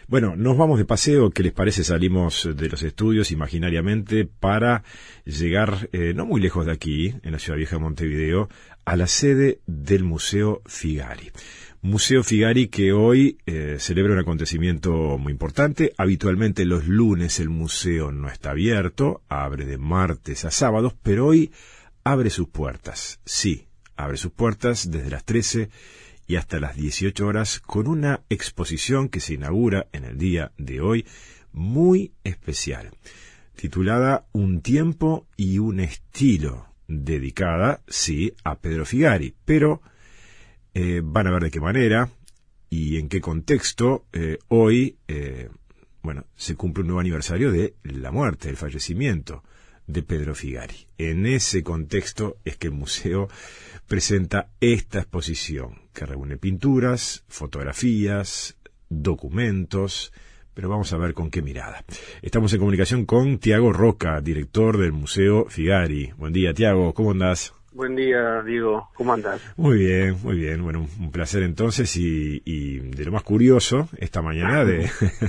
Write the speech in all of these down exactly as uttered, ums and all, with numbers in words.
Bueno, nos vamos de paseo, ¿qué les parece? Salimos de los estudios imaginariamente para llegar, eh, no muy lejos de aquí, en la Ciudad Vieja de Montevideo, a la sede del Museo Figari. Museo Figari que hoy eh, celebra un acontecimiento muy importante. Habitualmente los lunes el museo no está abierto, abre de martes a sábados, pero hoy abre sus puertas. Sí, abre sus puertas desde las trece y hasta las dieciocho horas con una exposición que se inaugura en el día de hoy muy especial, titulada Un tiempo y un estilo, dedicada, sí, a Pedro Figari, pero eh, van a ver de qué manera y en qué contexto eh, hoy, eh, bueno, se cumple un nuevo aniversario de la muerte, del fallecimiento de Pedro Figari. En ese contexto es que el museo presenta esta exposición que reúne pinturas, fotografías, documentos, pero vamos a ver con qué mirada. Estamos en comunicación con Tiago Roca, director del Museo Figari. Buen día, Tiago, ¿cómo andás? Buen día, Diego, ¿cómo andás? Muy bien, muy bien. Bueno, un placer entonces y, y de lo más curioso esta mañana de,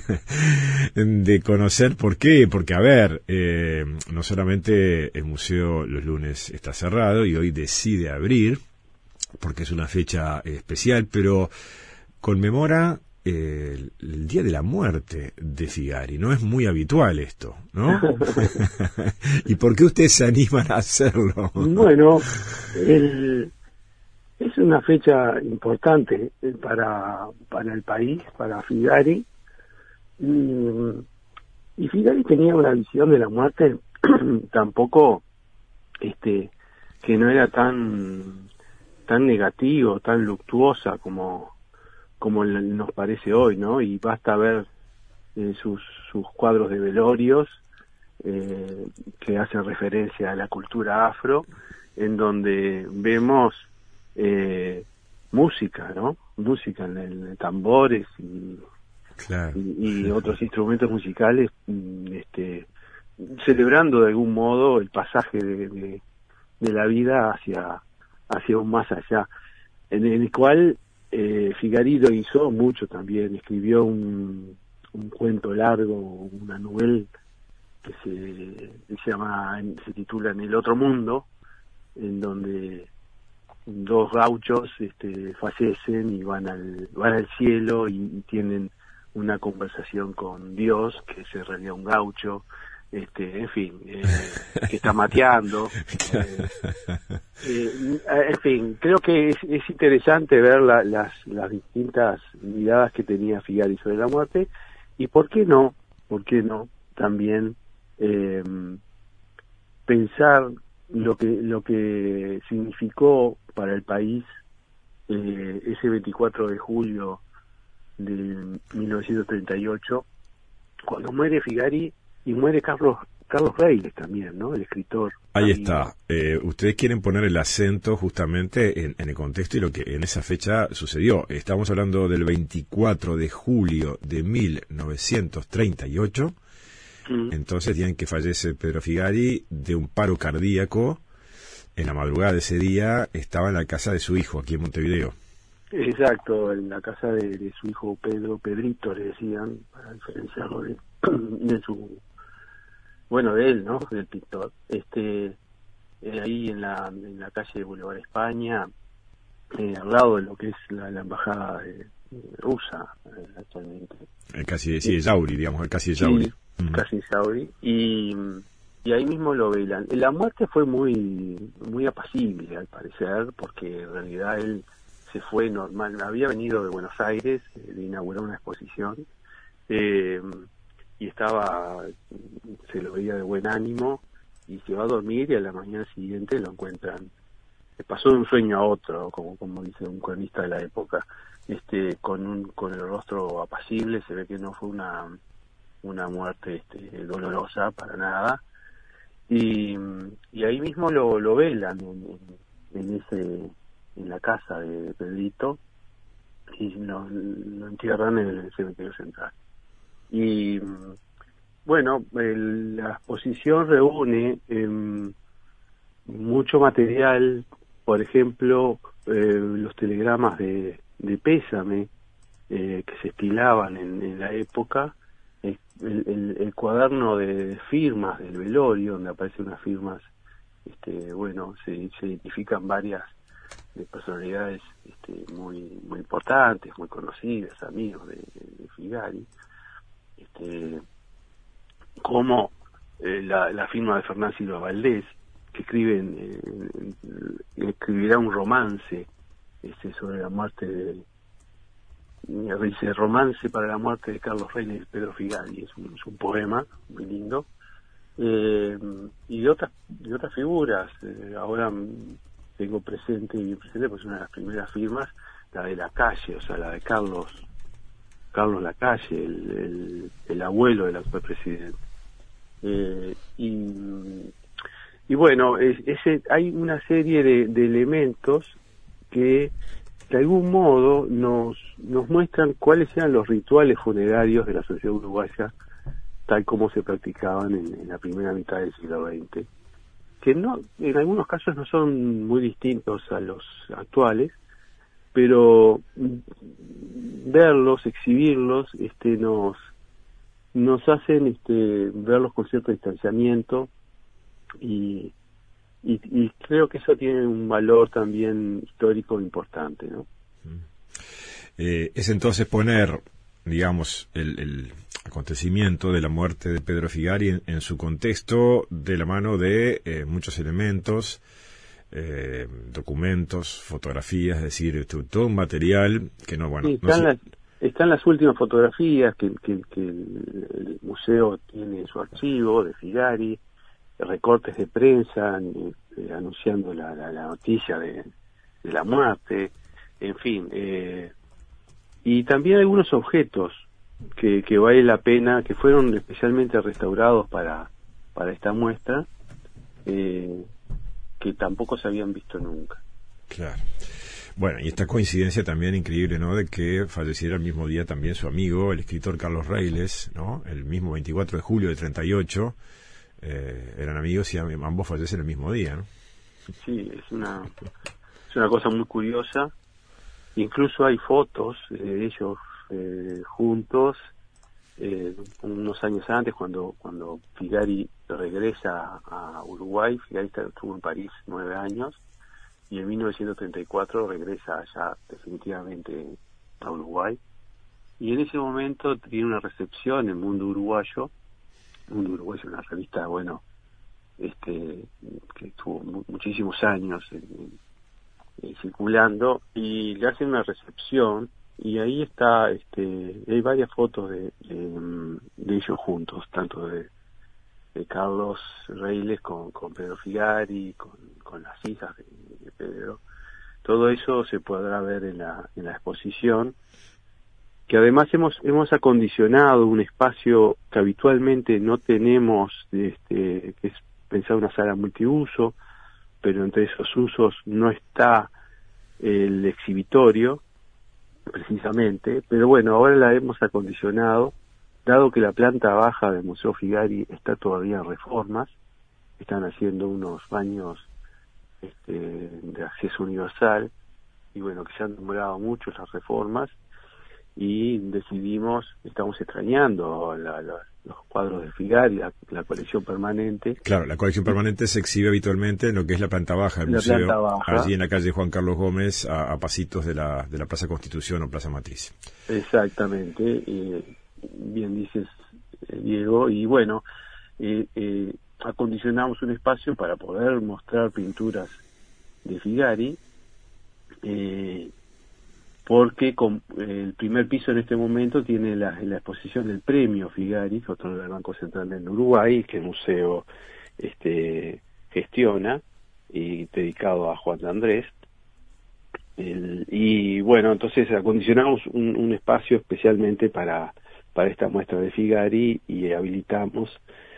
de conocer por qué. Porque, a ver, eh, no solamente el museo los lunes está cerrado y hoy decide abrir, porque es una fecha especial, pero conmemora eh, el, el Día de la Muerte de Figari. No es muy habitual esto, ¿no? ¿Y por qué ustedes se animan a hacerlo? Bueno, el, es una fecha importante para, para el país, para Figari. Y, y Figari tenía una visión de la muerte tampoco, este, que no era tan, tan negativo, tan luctuosa como como nos parece hoy, ¿no? Y basta ver eh, sus, sus cuadros de velorios eh, que hacen referencia a la cultura afro, en donde vemos eh, música, ¿no? Música en, el, en tambores y, claro. y, y otros instrumentos musicales, este, celebrando de algún modo el pasaje de, de, de la vida hacia, hacia un más allá, en el cual Eh, Figari lo hizo mucho también, escribió un, un cuento largo, una novela que se, se llama, se titula En el otro mundo, en donde dos gauchos este, fallecen y van al, van al cielo y, y tienen una conversación con Dios, que es en realidad un gaucho, este, en fin, eh, que está mateando. Eh, eh, en fin, creo que es, es interesante ver la, las, las distintas miradas que tenía Figari sobre la muerte y por qué no, por qué no también eh, pensar lo que lo que significó para el país eh, ese veinticuatro de julio de mil novecientos treinta y ocho, cuando muere Figari y muere Carlos Carlos Reyes también, ¿no? El escritor. Ahí amigo. está. Eh, ustedes quieren poner el acento justamente en, en el contexto y lo que en esa fecha sucedió. Estamos hablando del veinticuatro de julio de mil novecientos treinta y ocho. Mm. Entonces, día en que fallece Pedro Figari de un paro cardíaco. En la madrugada de ese día estaba en la casa de su hijo, aquí en Montevideo. Exacto, en la casa de, de su hijo Pedro, Pedrito le decían, para diferenciarlo de, de su... bueno, de él, ¿no? Del pintor. Este, eh, ahí en la en la calle Boulevard España, eh, al lado de lo que es la, la embajada de, de rusa, eh, actualmente. El casi de, sí, de Yauri, digamos, el casi de Yauri. Sí, uh-huh. Casi Yauri. Y, y ahí mismo lo velan. La muerte fue muy muy apacible, al parecer, porque en realidad él se fue normal. Había venido de Buenos Aires, eh, de inaugurar una exposición, eh, y estaba, se lo veía de buen ánimo y se va a dormir y a la mañana siguiente lo encuentran, pasó de un sueño a otro, como como dice un cronista de la época, este con un con el rostro apacible. Se ve que no fue una una muerte este, dolorosa para nada, y, y ahí mismo lo, lo velan en, en ese en la casa de Pedrito y lo, lo entierran en el cementerio central. Y bueno, el, la exposición reúne eh, mucho material, por ejemplo, eh, los telegramas de, de pésame, eh, que se estilaban en, en la época, el, el, el cuaderno de firmas del velorio, donde aparecen unas firmas, este, bueno, se, se identifican varias de personalidades este, muy muy importantes, muy conocidas, amigos de, de, de Figari, este, como eh, la, la firma de Fernán Silva Valdés, que escriben, eh, escribirá un romance este, sobre la muerte de, dice, romance para la muerte de Carlos Reyes y Pedro Figari, es un, es un poema muy lindo, eh, y de otras, de otras figuras, eh, ahora tengo presente y bien presente, pues una de las primeras firmas, la de Lacalle, o sea, la de Carlos, Carlos Lacalle, el, el, el abuelo del actual presidente. Eh, y, y bueno, es, ese, hay una serie de, de elementos que de algún modo nos, nos muestran cuáles eran los rituales funerarios de la sociedad uruguaya, tal como se practicaban en, en la primera mitad del siglo veinte, que no, en algunos casos no son muy distintos a los actuales, pero verlos, exhibirlos, este, nos nos hacen este, verlos con cierto distanciamiento y, y, y creo que eso tiene un valor también histórico importante, ¿no? Eh, es entonces poner, digamos, el, el acontecimiento de la muerte de Pedro Figari en, en su contexto de la mano de eh, muchos elementos, eh, documentos, fotografías, es decir, todo un material que no, bueno... Sí, no están, sé... las, están las últimas fotografías que, que, que el, el museo tiene en su archivo de Figari, recortes de prensa eh, anunciando la, la, la noticia de, de la muerte, en fin, eh, y también algunos objetos que, que vale la pena, que fueron especialmente restaurados para, para esta muestra, eh, que tampoco se habían visto nunca. Claro. Bueno, y esta coincidencia también increíble, ¿no?, de que falleciera el mismo día también su amigo, el escritor Carlos Reyes, ¿no?, el mismo veinticuatro de julio de treinta y ocho, eh, eran amigos y ambos fallecen el mismo día, ¿no? Sí, es una, es una cosa muy curiosa. Incluso hay fotos de ellos eh, juntos, eh, unos años antes, cuando cuando Figari regresa a Uruguay. Figari estuvo en París nueve años, y en mil novecientos treinta y cuatro regresa ya definitivamente a Uruguay, y en ese momento tiene una recepción en Mundo Uruguayo. Mundo Uruguayo, una revista, bueno, este que estuvo mu muchísimos años en, en, en circulando, y le hacen una recepción, y ahí está, este hay varias fotos de, de, de ellos juntos, tanto de de Carlos Reyes con, con Pedro Figari, con, con las hijas de, de Pedro. Todo eso se podrá ver en la, en la exposición, que además hemos hemos acondicionado un espacio que habitualmente no tenemos, este, que es pensar una sala multiuso, pero entre esos usos no está el exhibitorio, precisamente, pero bueno, ahora la hemos acondicionado, dado que la planta baja del Museo Figari está todavía en reformas. Están haciendo unos baños este, de acceso universal, y bueno, que se han demorado mucho las reformas, y decidimos, estamos extrañando la, la, los cuadros de Figari, la, la colección permanente. Claro, la colección permanente se exhibe habitualmente en lo que es la planta baja del la museo, planta baja, allí en la calle Juan Carlos Gómez, a, a pasitos de la, de la Plaza Constitución o Plaza Matriz. Exactamente, eh, bien dices, eh, Diego, y bueno, eh, eh, acondicionamos un espacio para poder mostrar pinturas de Figari, eh, porque con, eh, el primer piso en este momento tiene la, la exposición del premio Figari, que otorga el Banco Central del Uruguay, que el museo este, gestiona, y dedicado a Juan de Andrés. El, y bueno, entonces acondicionamos un, un espacio especialmente para para esta muestra de Figari, y habilitamos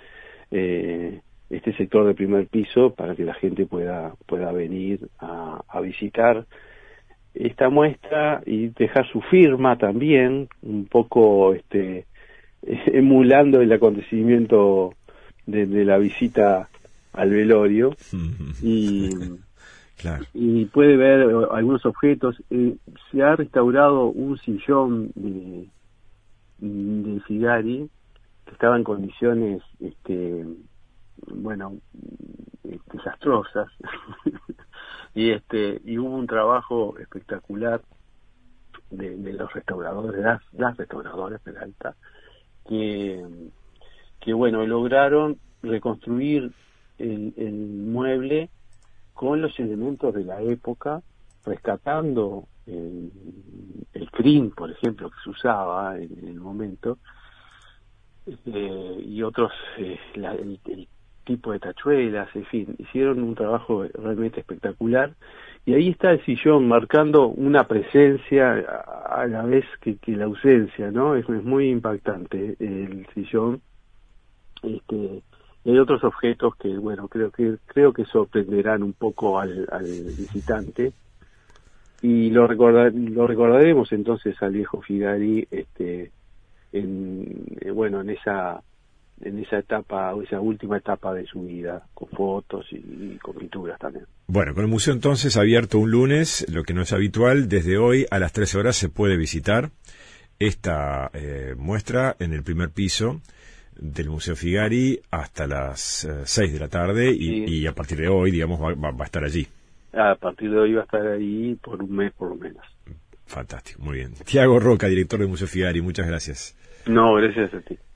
eh, este sector de primer piso para que la gente pueda pueda venir a, a visitar esta muestra y dejar su firma también, un poco este emulando el acontecimiento de, de la visita al velorio. Y Claro. Y puede ver eh, algunos objetos. Eh, se ha restaurado un sillón de, de Figari que estaba en condiciones, este, bueno, desastrosas. y este y hubo un trabajo espectacular de, de los restauradores, las, las restauradoras Peralta, que, que bueno, lograron reconstruir el, el mueble con los elementos de la época, rescatando el, el crin, por ejemplo, que se usaba en, en el momento, eh, y otros, eh, la, el, el tipo de tachuelas, en fin, hicieron un trabajo realmente espectacular, y ahí está el sillón marcando una presencia a, a la vez que, que la ausencia, ¿no? Es, es muy impactante el sillón. Este, y hay otros objetos que, bueno, creo que creo que sorprenderán un poco al, al visitante, y lo recordar, lo recordaremos entonces al viejo Figari, este, en, bueno, en esa en esa etapa, o esa última etapa de su vida, con fotos y, y con pinturas también. Bueno, con el museo entonces abierto un lunes, lo que no es habitual, desde hoy a las trece horas se puede visitar esta eh, muestra en el primer piso del Museo Figari hasta las eh, seis de la tarde, y, Sí. y a partir de hoy, digamos, va, va, va a estar allí. A partir de hoy va a estar ahí por un mes por lo menos. Fantástico, muy bien. Tiago Roca, director del Museo Figari, muchas gracias. No, gracias a ti.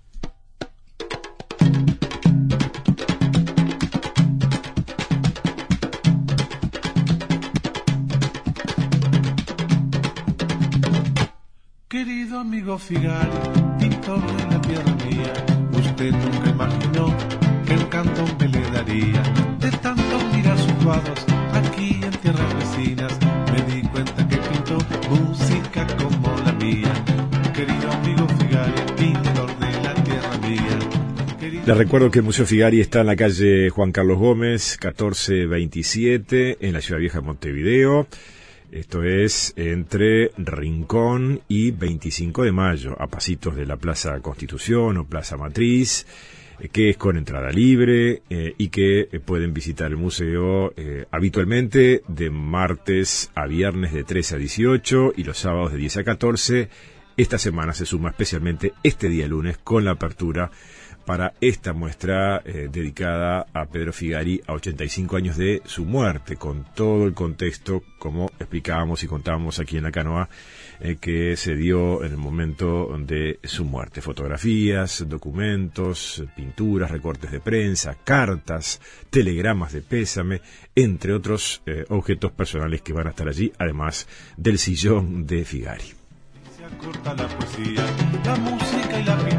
Querido amigo Figari, pintor de la tierra mía, usted nunca imaginó que un cantón me le daría. De tanto mirar sus cuadros aquí en tierras vecinas, me di cuenta que pintó música como la mía. Querido amigo Figari, pintor de la tierra mía. Querido... Les recuerdo que el Museo Figari está en la calle Juan Carlos Gómez, catorce veintisiete, en la Ciudad Vieja de Montevideo. Esto es entre Rincón y veinticinco de mayo, a pasitos de la Plaza Constitución o Plaza Matriz, eh, que es con entrada libre eh, y que eh, pueden visitar el museo eh, habitualmente de martes a viernes de trece a dieciocho y los sábados de diez a catorce. Esta semana se suma especialmente este día lunes con la apertura para esta muestra eh, dedicada a Pedro Figari, a ochenta y cinco años de su muerte, con todo el contexto, como explicábamos y contábamos aquí en La Canoa, eh, que se dio en el momento de su muerte. Fotografías, documentos, pinturas, recortes de prensa, cartas, telegramas de pésame, entre otros eh, objetos personales que van a estar allí, además del sillón de Figari. Se acorta la poesía, la música y la